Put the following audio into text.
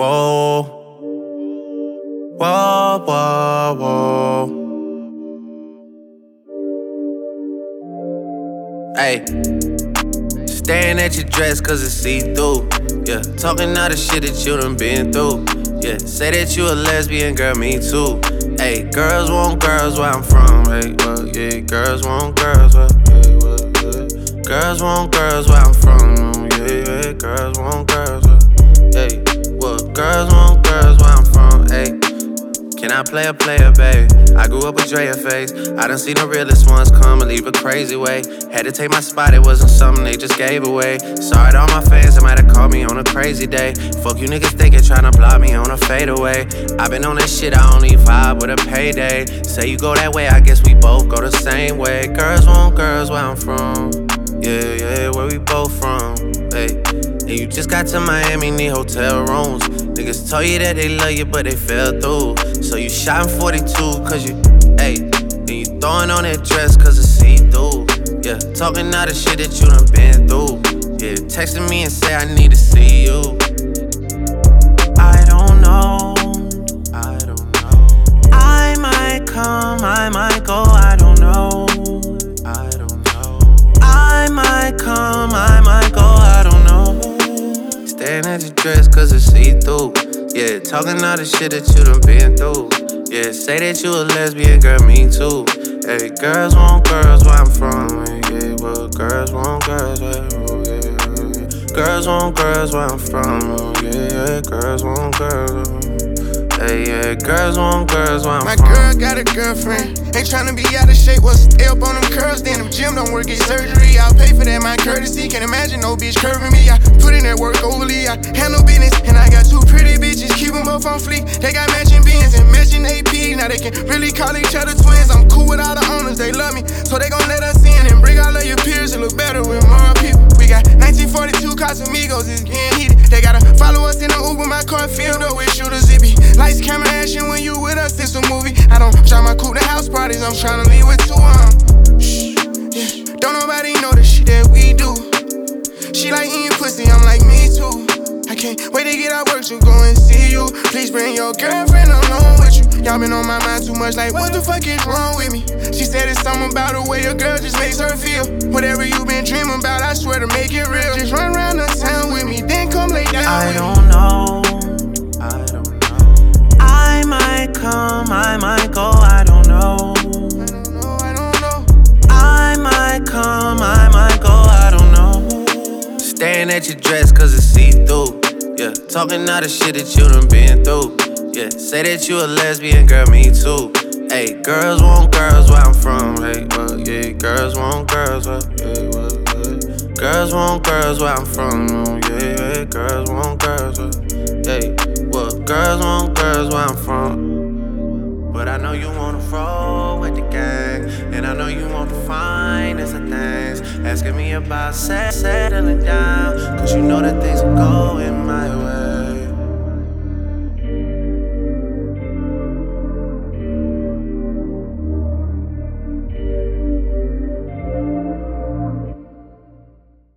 Whoa, whoa, whoa, whoa. Ay, staring at your dress cause it's see-through. Yeah, talking all the shit that you done been through. Yeah, say that you a lesbian, girl, me too. Ay, girls want girls where I'm from. Hey, well, yeah, girls want girls where, yeah, well, yeah. Girls want girls where I'm from. Yeah, yeah, girls want girls where, hey, well, girls want girls where I'm from. Hey, can I play a player, babe? I grew up with Drea face. I done seen the realest ones come and leave a crazy way. Had to take my spot, it wasn't something they just gave away. Sorry to all my fans that might have called me on a crazy day. Fuck you niggas thinking tryna block me on a fadeaway. I been on that shit, I only vibe with a payday. Say you go that way, I guess we both go the same way. Girls want girls where I'm from. Yeah, yeah, where we both from. Hey, and you just got to Miami, need hotel rooms. Niggas told you that they love you, but they fell through. So you shot in 42, cause you, hey, and you throwing on that dress cause it's see-through. Yeah, talking all the shit that you done been through. Yeah, texting me and say I need to see you. I don't know, I don't know. I might come, I might go, I don't know. I don't know. I might come, I might go, I don't know. Staring at your dress cause it's see-through. Yeah, talking all the shit that you done been through. Yeah, say that you a lesbian, girl, me too. Hey, girls want girls where I'm from. Yeah, well, girls want girls where, oh, yeah. Girls want girls where I'm from. Oh, yeah, girls want girls. Hey, yeah, girls want girls where I'm from. My girl got a girlfriend. Ain't tryna be out of shape, well, stay up on them curls. Then if gym don't work, get surgery. I'll pay for that, my courtesy. Can't imagine no bitch curving me. I put in that work overly. I handle business, and I got two pretty bitches. Keep them both on fleek. They got matching beans and matching AP. Now they can really call each other twins. I'm cool with all the owners, they love me. So they gon' let us in and bring all of your peers. It look better with more people. We got 1942 Casamigos, it's getting heated. They gotta follow us in the Uber, my car filled up with shooters. It be lights, camera, action when you with us, it's a movie. I don't try my coupe to house parties, I'm tryna leave with two of them. Shh, yeah. Don't nobody know the shit that we do. She like eating pussy, I'm like me too. I can't wait to get out work to go and see you. Please bring your girlfriend along with you. Y'all been on my mind too much, like what the fuck is wrong with me? She said it's something about the way a girl just makes her feel. Whatever you been dreaming about, I swear to make it real. Just run around the town with me, then come lay down I with don't know, I don't know. I might come, I might go, I don't know. I don't know, I don't know. I might come, I might go, I don't know. Staring at your dress cause it's see-through. Yeah, talking all the shit that you done been through. Yeah, say that you a lesbian, girl, me too. Hey, girls want girls where I'm from. Hey, well, yeah, girls want girls where, yeah, well, yeah. Girls want girls where I'm from. Oh, yeah, yeah, girls want girls where, hey, well, girls want girls where I'm from. But I know you wanna roll with the gang, and I know you want the finest of things. Asking me about settling down, cause you know that things are going my way.